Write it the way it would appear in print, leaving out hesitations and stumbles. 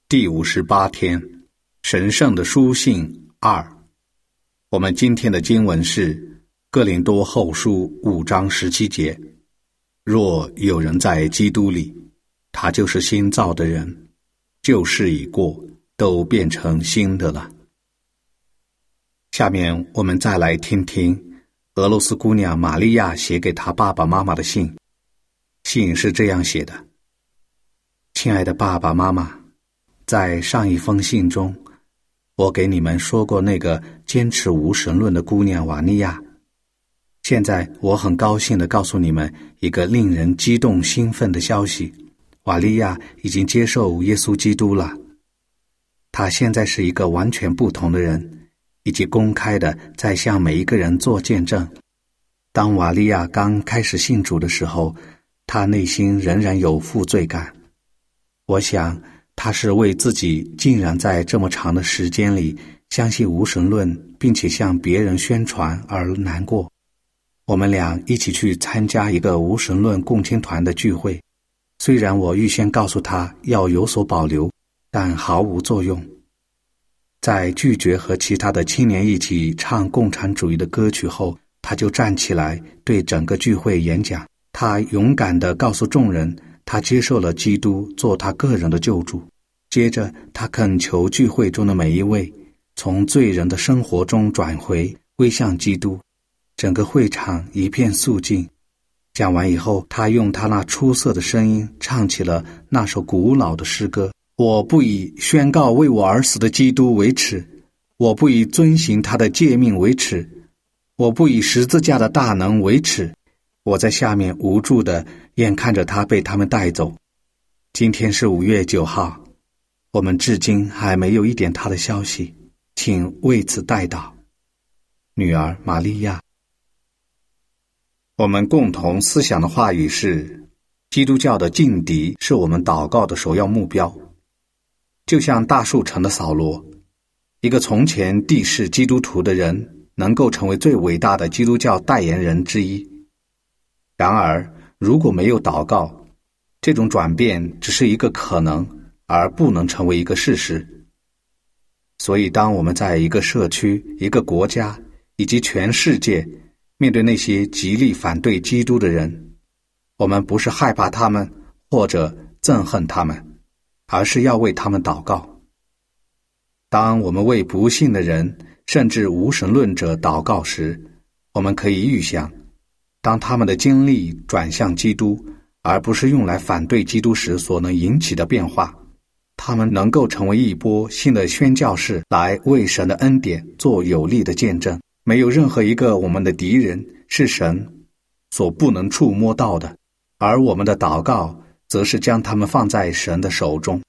第58天，神圣的书信2。我们今天的经文是哥林多后书5章17节。若有人在基督里，他就是新造的人，旧事已过，都变成新的了。下面我们再来听听俄罗斯姑娘玛利亚写给她爸爸妈妈的信。信是这样写的：亲爱的爸爸妈妈，在上一封信中，我给你们说过那个坚持无神论的姑娘瓦尼亚。现在我很高兴地告诉你们一个令人激动兴奋的消息，瓦利亚已经接受耶稣基督了。她现在是一个完全不同的人，以及公开地在向每一个人做见证。当瓦利亚刚开始信主的时候，她内心仍然有负罪感。我想他是为自己竟然在这么长的时间里相信无神论，并且向别人宣传而难过。我们俩一起去参加一个无神论共青团的聚会，虽然我预先告诉他要有所保留，但毫无作用。在拒绝和其他的青年一起唱共产主义的歌曲后，他就站起来对整个聚会演讲。他勇敢地告诉众人，他接受了基督做他个人的救主。接着他恳求聚会中的每一位从罪人的生活中转回，归向基督。整个会场一片肃静。讲完以后，他用他那出色的声音唱起了那首古老的诗歌：我不以宣告为我而死的基督为耻，我不以遵行他的诫命为耻，我不以十字架的大能为耻。我在下面无助地眼看着他被他们带走。今天是5月9号，我们至今还没有一点他的消息，请为此代祷。女儿玛利亚。我们共同思想的话语是：基督教的劲敌是我们祷告的首要目标。就像大树城的扫罗，一个从前地势基督徒的人，能够成为最伟大的基督教代言人之一。然而，如果没有祷告，这种转变只是一个可能，而不能成为一个事实。所以当我们在一个社区、一个国家以及全世界面对那些极力反对基督的人，我们不是害怕他们或者憎恨他们，而是要为他们祷告。当我们为不信的人甚至无神论者祷告时，我们可以预想，当他们的精力转向基督，而不是用来反对基督时所能引起的变化，他们能够成为一波新的宣教士，来为神的恩典做有力的见证。没有任何一个我们的敌人是神所不能触摸到的，而我们的祷告则是将他们放在神的手中。